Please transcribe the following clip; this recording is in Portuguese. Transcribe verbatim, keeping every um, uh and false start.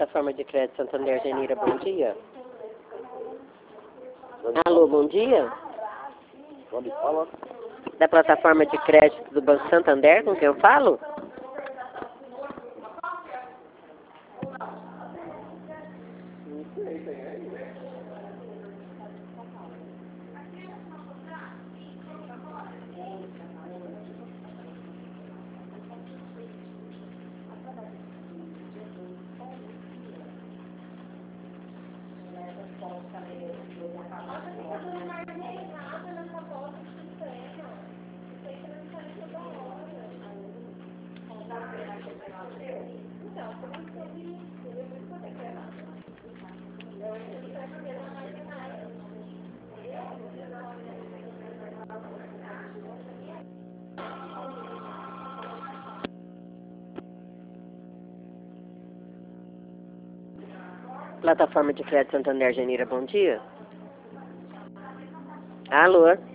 Plataforma de Crédito Santander, Genira, bom dia. Alô, bom dia. Onde fala? Da Plataforma de Crédito do Banco Santander, com quem eu falo? Não sei, tem aí? Plataforma de Crédito Santander, Genira, bom dia. Alô?